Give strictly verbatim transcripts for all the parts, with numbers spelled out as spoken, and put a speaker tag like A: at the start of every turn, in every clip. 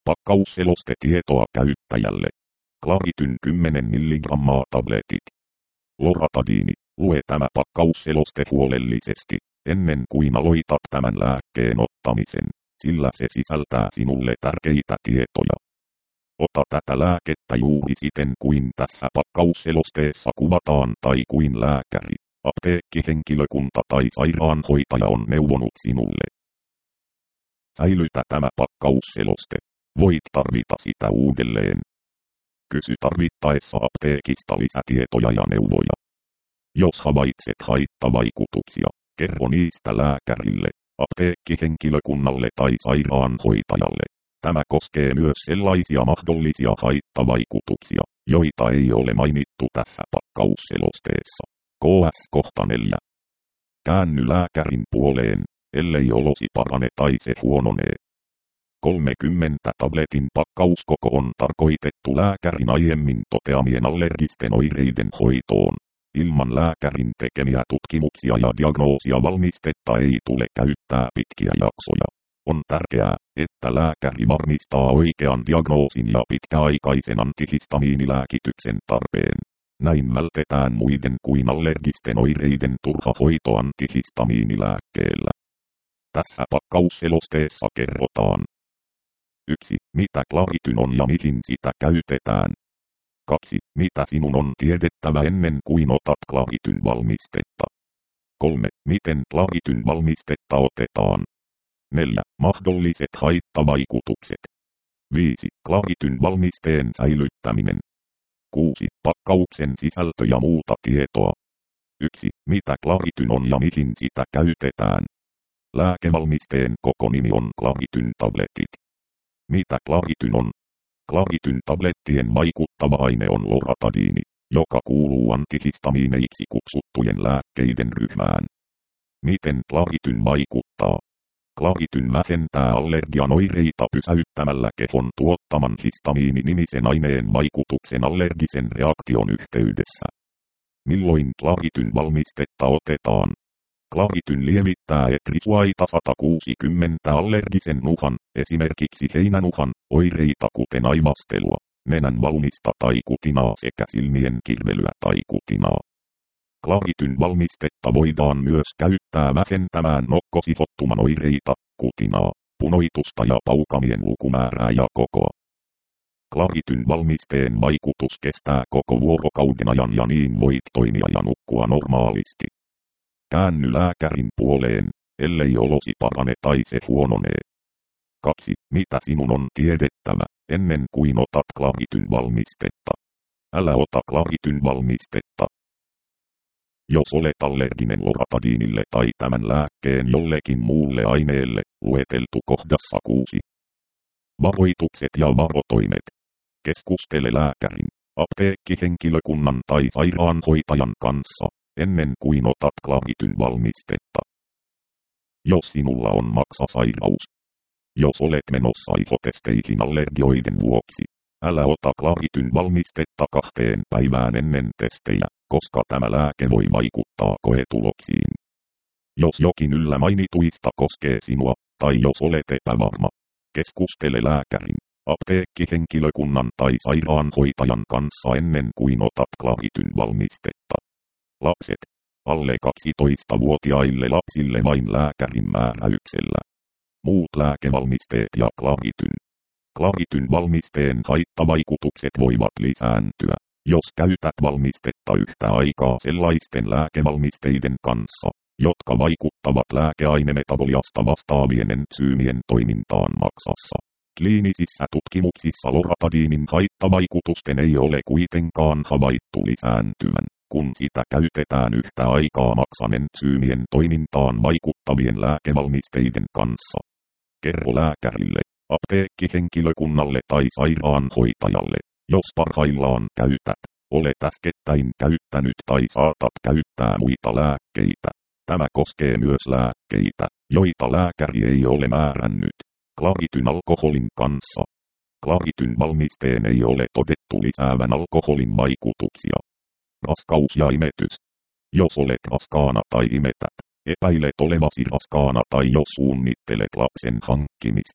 A: Pakkausselostetietoa käyttäjälle. Clarityn kymmenen milligrammaa tabletit. Loratadiini. Lue tämä pakkausseloste huolellisesti, ennen kuin aloitat tämän lääkkeen ottamisen, sillä se sisältää sinulle tärkeitä tietoja. Ota tätä lääkettä juuri siten kuin tässä pakkausselosteessa kuvataan tai kuin lääkäri, apteekkihenkilökunta tai sairaanhoitaja on neuvonut sinulle. Säilytä tämä pakkausseloste. Voit tarvita sitä uudelleen. Kysy tarvittaessa apteekista lisätietoja ja neuvoja. Jos havaitset haittavaikutuksia, kerro niistä lääkärille, apteekkihenkilökunnalle tai sairaanhoitajalle. Tämä koskee myös sellaisia mahdollisia haittavaikutuksia, joita ei ole mainittu tässä pakkausselosteessa. K S kohta neljä. Käänny lääkärin puoleen, ellei olosi parane tai se huononee. kolmekymmentä tabletin pakkauskoko on tarkoitettu lääkärin aiemmin toteamien allergisten oireiden hoitoon. Ilman lääkärin tekemiä tutkimuksia ja diagnoosia valmistetta ei tule käyttää pitkiä jaksoja. On tärkeää, että lääkäri varmistaa oikean diagnoosin ja pitkäaikaisen antihistamiinilääkityksen tarpeen. Näin vältetään muiden kuin allergisten oireiden turha hoito antihistamiinilääkkeellä. Tässä pakkausselosteessa kerrotaan. yksi. Mitä Clarityn on ja mihin sitä käytetään. kaksi. Mitä sinun on tiedettävä ennen kuin otat Clarityn valmistetta. kolme. Miten Clarityn valmistetta otetaan. neljä. Mahdolliset haittavaikutukset. viisi. Clarityn valmisteen säilyttäminen. kuusi. Pakkauksen sisältö ja muuta tietoa. yksi. Mitä Clarityn on ja mihin sitä käytetään. Lääkevalmisteen koko nimi on Clarityn tabletit. Mitä Clarityn on? Clarityn tablettien vaikuttava aine on loratadiini, joka kuuluu antihistamiineiksi kutsuttujen lääkkeiden ryhmään. Miten Clarityn vaikuttaa? Clarityn vähentää allergian oireita pysäyttämällä kehon tuottaman histamiini-nimisen aineen vaikutuksen allergisen reaktion yhteydessä. Milloin Clarityn valmistetta otetaan? Clarityn lievittää etrisuaita sata kuusikymmentä allergisen nuhan, esimerkiksi heinänuhan, oireita kuten aivastelua, nenän valmista tai kutinaa sekä silmien kirvelyä tai kutinaa. Clarityn valmistetta voidaan myös käyttää vähentämään nokkosihottuman oireita, kutinaa, punoitusta ja paukamien lukumäärää ja kokoa. Clarityn valmisteen vaikutus kestää koko vuorokauden ajan ja niin voit toimia ja nukkua normaalisti. Käänny lääkärin puoleen, ellei olosi parane tai se huononee. kaksi. Mitä sinun on tiedettävä, ennen kuin otat Clarityn valmistetta. Älä ota Clarityn valmistetta. Jos olet allerginen loratadiinille tai tämän lääkkeen jollekin muulle aineelle, lueteltu kohdassa kuusi. Varoitukset ja varotoimet. Keskustele lääkärin, apteekkihenkilökunnan tai sairaanhoitajan kanssa, ennen kuin otat Clarityn valmistetta. Jos sinulla on maksasairaus. Jos olet menossa ihotesteihin allergioiden vuoksi, älä ota Clarityn valmistetta kahteen päivään ennen testejä, koska tämä lääke voi vaikuttaa koetuloksiin. Jos jokin yllä mainituista koskee sinua, tai jos olet epävarma, keskustele lääkärin, apteekkihenkilökunnan tai sairaanhoitajan kanssa ennen kuin otat Clarityn valmistetta. Lapset. Alle kaksitoistavuotiaille lapsille vain lääkärin määräyksellä. Muut lääkevalmisteet ja Clarityn. Clarityn valmisteen haittavaikutukset voivat lisääntyä, jos käytät valmistetta yhtä aikaa sellaisten lääkevalmisteiden kanssa, jotka vaikuttavat lääkeainemetaboliasta vastaavien entsyymien toimintaan maksassa. Kliinisissä tutkimuksissa loratadiinin haittavaikutusten ei ole kuitenkaan havaittu lisääntyvän, kun sitä käytetään yhtä aikaa maksan entsyymien toimintaan vaikuttavien lääkevalmisteiden kanssa. Kerro lääkärille, apteekkihenkilökunnalle tai sairaanhoitajalle, jos parhaillaan käytät, olet äskettäin käyttänyt tai saatat käyttää muita lääkkeitä. Tämä koskee myös lääkkeitä, joita lääkäri ei ole määrännyt. Clarityn alkoholin kanssa. Clarityn valmisteen ei ole todettu lisäävän alkoholin vaikutuksia. Raskaus ja imetys. Jos olet raskaana tai imetät, epäilet olevasi raskaana tai jos suunnittelet lapsen hankkimista,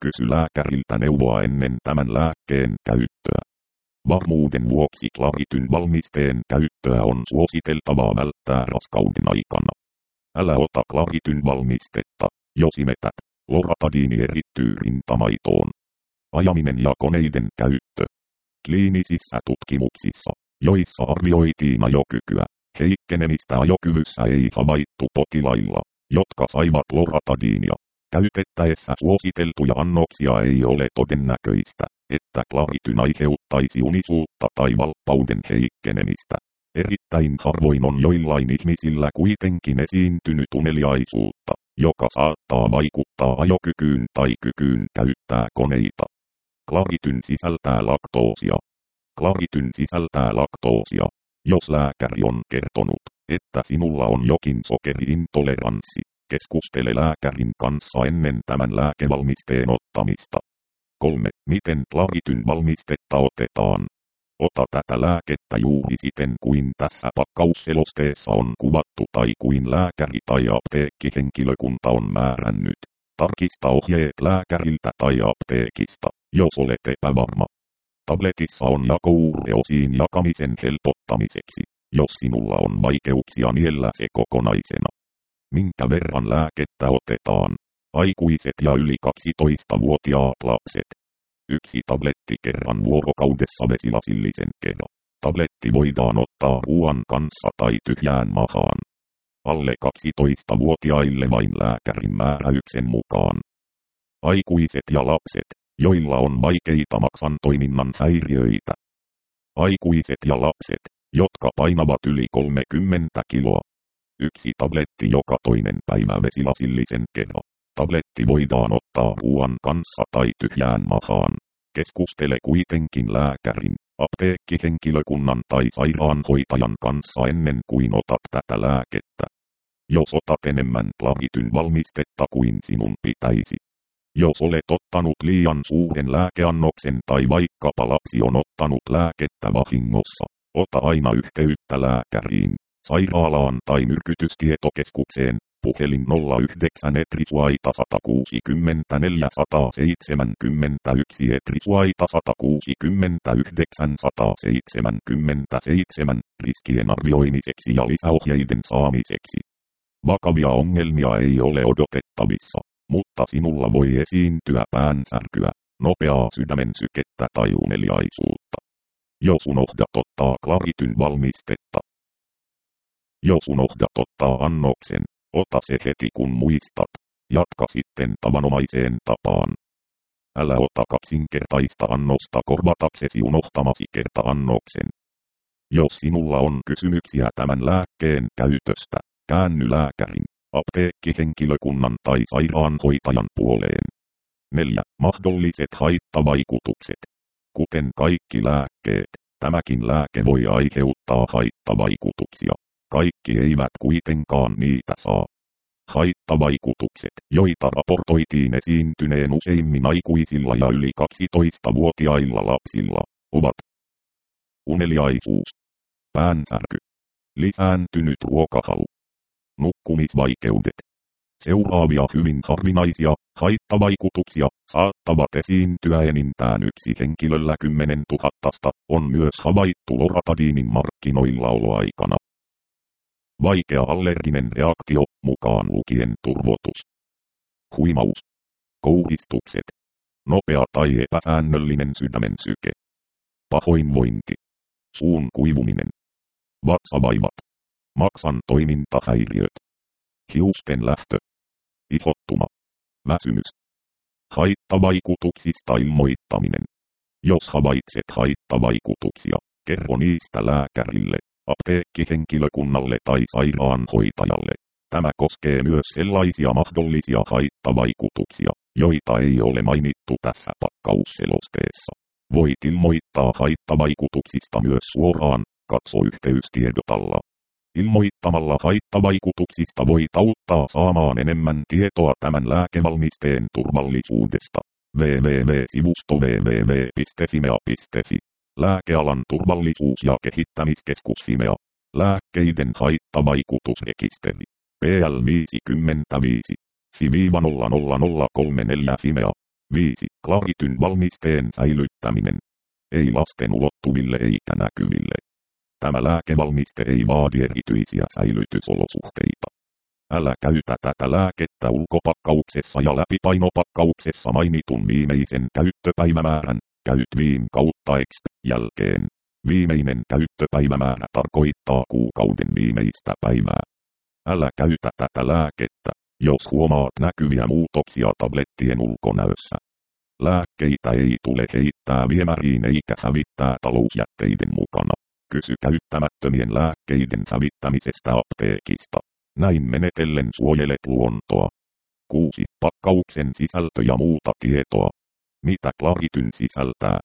A: kysy lääkäriltä neuvoa ennen tämän lääkkeen käyttöä. Varmuuden vuoksi Clarityn valmisteen käyttöä on suositeltavaa välttää raskauden aikana. Älä ota Clarityn valmistetta, jos imetät. Loratadiini erittyy rintamaitoon. Ajaminen ja koneiden käyttö. Kliinisissä tutkimuksissa, joissa arvioitiin ajokykyä, heikkenemistä ajokyvyssä ei havaittu potilailla, jotka saivat loratadiinia. Käytettäessä suositeltuja annoksia ei ole todennäköistä, että Clarityn aiheuttaisi unisuutta tai valppauden heikkenemistä. Erittäin harvoin on joillain ihmisillä kuitenkin esiintynyt uneliaisuutta, joka saattaa vaikuttaa ajokykyyn tai kykyyn käyttää koneita. Clarityn sisältää laktoosia. Clarityn sisältää laktoosia. Jos lääkäri on kertonut, että sinulla on jokin sokeriintoleranssi, keskustele lääkärin kanssa ennen tämän lääkevalmisteen ottamista. kolme. Miten Clarityn valmistetta otetaan? Ota tätä lääkettä juuri siten kuin tässä pakkausselosteessa on kuvattu tai kuin lääkäri tai apteekkihenkilökunta on määrännyt. Tarkista ohjeet lääkäriltä tai apteekista, jos olet epävarma. Tabletissa on jakoureosiin jakamisen helpottamiseksi, jos sinulla on vaikeuksia niellä se kokonaisena. Minkä verran lääkettä otetaan? Aikuiset ja yli kaksitoistavuotiaat lapset. Yksi tabletti kerran vuorokaudessa vesilasillisen kerran. Tabletti voidaan ottaa ruoan kanssa tai tyhjään mahaan. Alle kaksitoistavuotiaille vain lääkärin määräyksen mukaan. Aikuiset ja lapset, joilla on vaikeita maksantoiminnan häiriöitä. Aikuiset ja lapset, jotka painavat yli kolmekymmentä kiloa. Yksi tabletti joka toinen päivä vesilasillisen kerran. Tabletti voidaan ottaa ruoan kanssa tai tyhjään mahaan. Keskustele kuitenkin lääkärin, apteekkihenkilökunnan tai sairaanhoitajan kanssa ennen kuin otat tätä lääkettä. Jos otat enemmän Clarityn valmistetta kuin sinun pitäisi. Jos olet ottanut liian suuren lääkeannoksen tai vaikkapa lapsi on ottanut lääkettä vahingossa, ota aina yhteyttä lääkäriin, sairaalaan tai myrkytystietokeskukseen. Puhelin nolla yhdeksän Etrisuaita sata kuusikymmentäneljä sata seitsemänkymmentäyksi Etrisuaita sata kuusikymmentäyhdeksän sata seitsemänkymmentäseitsemän riskien arvioimiseksi ja lisäohjeiden saamiseksi. Vakavia ongelmia ei ole odotettavissa, mutta sinulla voi esiintyä päänsärkyä, nopeaa sydämen sykettä tai uneliaisuutta. Jos unohdat ottaa Clarityn valmistetta. Jos unohdat ottaa annoksen, ota se heti kun muistat. Jatka sitten tavanomaiseen tapaan. Älä ota kaksinkertaista annosta korvataksesi unohtamasi kerta-annoksen. Jos sinulla on kysymyksiä tämän lääkkeen käytöstä, käänny lääkärin, apteekkihenkilökunnan tai sairaanhoitajan puoleen. neljä. Mahdolliset haittavaikutukset. Kuten kaikki lääkkeet, tämäkin lääke voi aiheuttaa haittavaikutuksia. Kaikki eivät kuitenkaan niitä saa. Haittavaikutukset, joita raportoitiin esiintyneen useimmin aikuisilla ja yli kaksitoistavuotiailla lapsilla, ovat uneliaisuus, päänsärky, lisääntynyt ruokahalu, nukkumisvaikeudet. Seuraavia hyvin harvinaisia haittavaikutuksia saattavat esiintyä enintään yksi henkilöllä kymmenen tuhattasta, on myös havaittu loratadiinin markkinoillaoloaikana. Vaikea allerginen reaktio, mukaan lukien turvotus, huimaus, kouhistukset, nopea tai epäsäännöllinen sydämen syke, pahoinvointi, suun kuivuminen, vatsavaivat, maksan toimintahäiriöt, hiusten lähtö, ihottuma, väsymys. Haittavaikutuksista ilmoittaminen. Jos havaitset haittavaikutuksia, kerro niistä lääkärille, apteekkihenkilökunnalle tai sairaanhoitajalle. Tämä koskee myös sellaisia mahdollisia haittavaikutuksia, joita ei ole mainittu tässä pakkausselosteessa. Voit ilmoittaa haittavaikutuksista myös suoraan, katso yhteystiedot alla. Ilmoittamalla haittavaikutuksista voit auttaa saamaan enemmän tietoa tämän lääkevalmisteen turvallisuudesta. www-sivusto www piste fimea piste fi. Lääkealan turvallisuus- ja kehittämiskeskus Fimea. Lääkkeiden haittavaikutusrekisteri. P L viisikymmentäviisi. Fi nolla nolla nolla kolme neljä Fimea. viisi. Clarityn valmisteen säilyttäminen. Ei lasten ulottuville eikä näkyville. Tämä lääkevalmiste ei vaadi erityisiä säilytysolosuhteita. Älä käytä tätä lääkettä ulkopakkauksessa ja läpipainopakkauksessa mainitun viimeisen käyttöpäivämäärän, käyt viin kautta ext jälkeen. Viimeinen käyttöpäivämäärä tarkoittaa kuukauden viimeistä päivää. Älä käytä tätä lääkettä, jos huomaat näkyviä muutoksia tablettien ulkonäössä. Lääkkeitä ei tule heittää viemäriin eikä hävittää talousjätteiden mukana. Kysy käyttämättömien lääkkeiden hävittämisestä apteekista. Näin menetellen suojelet luontoa. kuusi. Pakkauksen sisältö ja muuta tietoa. Mitä Clarityn sisältää?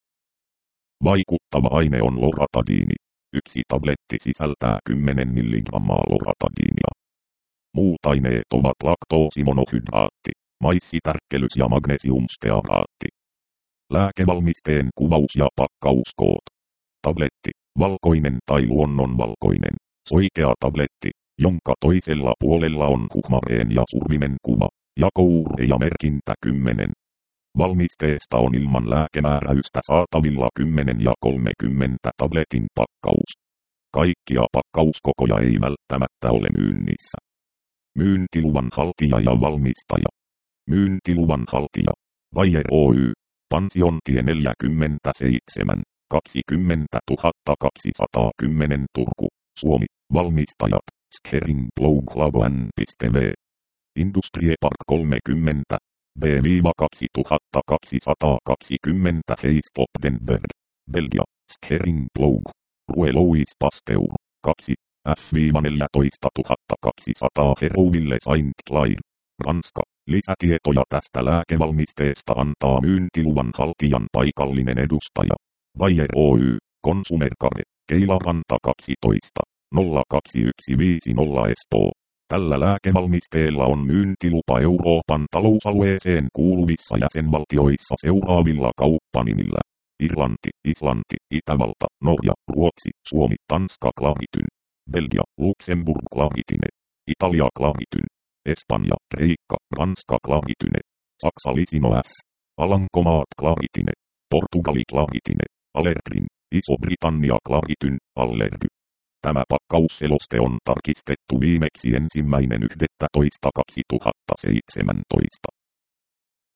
A: Vaikuttava aine on loratadiini. Yksi tabletti sisältää kymmenen milligrammaa loratadiinia. Muut aineet ovat laktoosimonohydraatti, maissitärkkelys ja magnesiumstearaatti. Lääkevalmisteen kuvaus ja pakkauskoot. Tabletti, valkoinen tai luonnonvalkoinen, soikea tabletti, jonka toisella puolella on huhmareen ja survimen kuva, jakouure ja merkintä kymmenen. Valmisteesta on ilman lääkemääräystä saatavilla kymmenen ja kolmekymmentä tabletin pakkaus. Kaikkia pakkauskokoja ei välttämättä ole myynnissä. Myyntiluvan haltija ja valmistaja. Myyntiluvan haltija. Bayer Oy. Pensiontie neljäkymmentäseitsemän, kaksikymmentätuhatta kaksisataakymmenen Turku, Suomi. Valmistajat. Schering Plough Laban piste v. Industrie Park kolmekymmentä. B kaksituhatta kaksisataakaksikymmentä Heistopdenberg, Belgia, Schering Plough, Rue Louis Pasteur, kaksi, F neljätoistatuhatta kaksisataa Herouville Saint-Clair, Ranska. Lisätietoja tästä lääkevalmisteesta antaa myyntiluvan haltijan paikallinen edustaja. Bayer Oy, Consumercare, Keilaranta kaksitoista, nolla kaksi yksi viisi nolla Espoo. Tällä lääkevalmisteella on myyntilupa Euroopan talousalueeseen kuuluvissa jäsenvaltioissa seuraavilla kauppanimillä. Irlanti, Islanti, Itävalta, Norja, Ruotsi, Suomi, Tanska Clarityn, Belgia, Luxemburg Clarityne, Italia Clarityn, Espanja, Kreikka, Ranska Clarityne, Saksa Lisino S, Alankomaat Clarityne, Portugali Clarityne, Allergrin, Iso-Britannia Clarityn, Allergy. Tämä pakkausseloste on tarkistettu viimeksi ensimmäinen yhdettätoista kaksituhattaseitsemäntoista.